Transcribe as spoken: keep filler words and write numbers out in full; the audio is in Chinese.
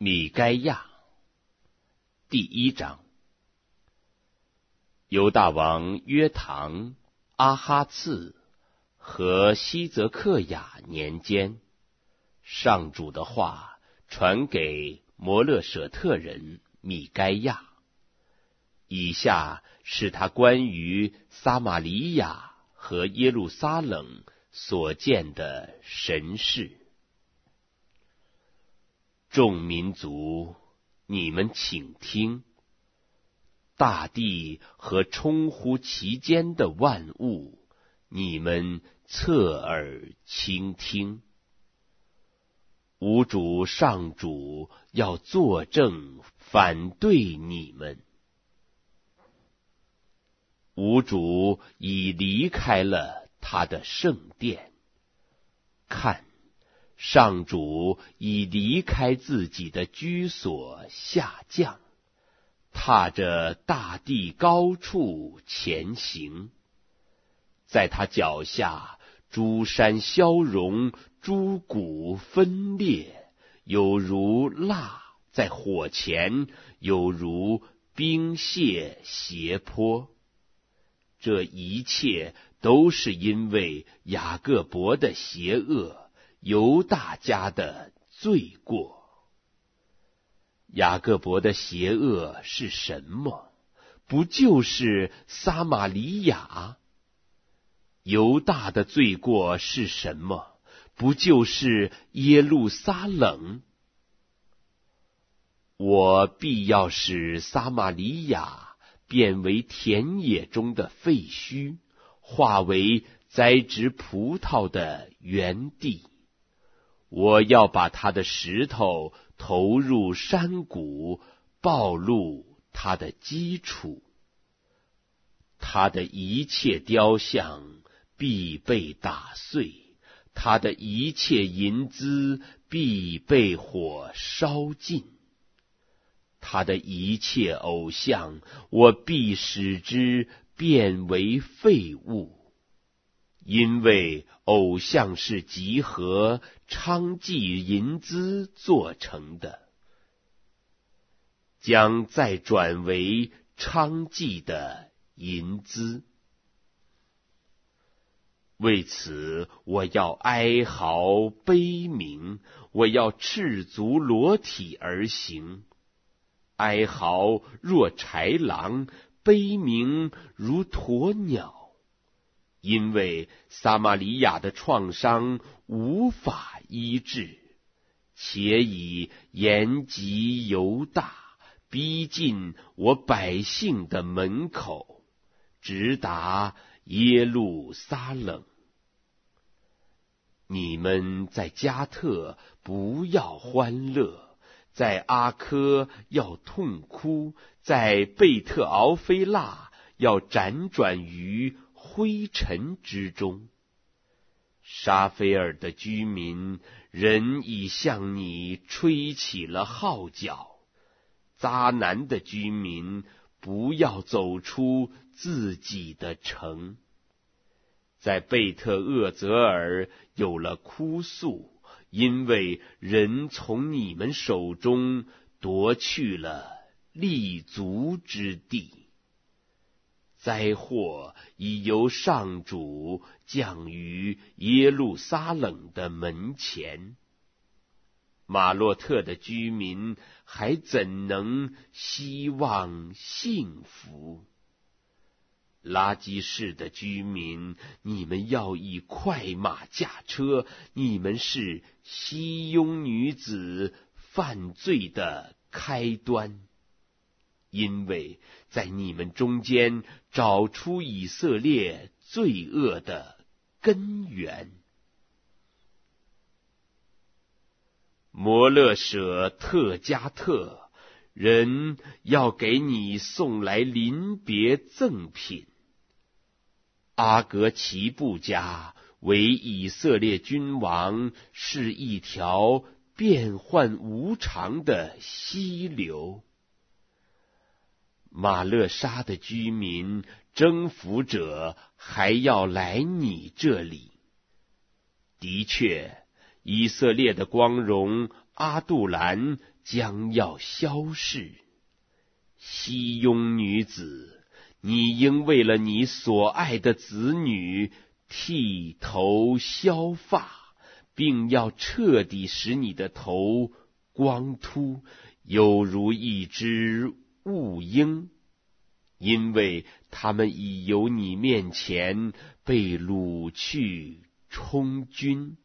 米该亚第一章。犹大王约唐、阿哈次和西泽克雅年间，上主的话传给摩勒舍特人米该亚。以下是他关于撒玛黎雅和耶路撒冷所见的神事。众民族，你们请听，大地和充乎其间的万物，你们侧耳倾听。吾主上主要作证反对你们。吾主已离开了他的圣殿，看，上主已离开自己的居所下降，踏着大地高处前行。在他脚下，诸山消融，诸谷分裂，有如蜡在火前，有如冰屑斜坡。这一切都是因为雅各伯的邪恶，犹大家的罪过。雅各伯的邪恶是什么？不就是撒玛黎雅？犹大的罪过是什么？不就是耶路撒冷？我必要使撒玛黎雅变为田野中的废墟，化为栽植葡萄的园地。我要把他的石头投入山谷，暴露他的基础。他的一切雕像必被打碎，他的一切银资必被火烧尽。他的一切偶像，我必使之变为废物，因为偶像是集合娼妓银资做成的，将再转为娼妓的银资。为此，我要哀嚎悲鸣，我要赤足裸体而行。哀嚎若豺狼，悲鸣如鸵鸟，因为撒玛黎雅的创伤无法医治，且已延及犹大，逼近我百姓的门口，直达耶路撒冷。你们在加特不要欢乐，在阿科要痛哭，在贝特敖菲腊要辗转于灰尘之中。沙菲尔的居民，人已向你吹起了号角。迦南的居民，不要走出自己的城。在贝特厄泽尔有了哭诉，因为人从你们手中夺去了立足之地。灾祸已由上主降于耶路撒冷的门前。马洛特的居民还怎能希望幸福？拉基士的居民，你们要以快马驾车，你们是西雍女子犯罪的开端，因为在你们中间找出以色列罪恶的根源。摩勒舍特加特人要给你送来临别赠品。阿格奇布家为以色列君王，是一条变幻无常的溪流。马勒沙的居民，征服者还要来你这里。的确， 以色列的光荣阿杜兰将要消逝。西雍女子，你应为了你所爱的子女剃头削发，并要彻底使你的头光秃，有如一只兀鹰，因为他们已由你面前被掳去充军。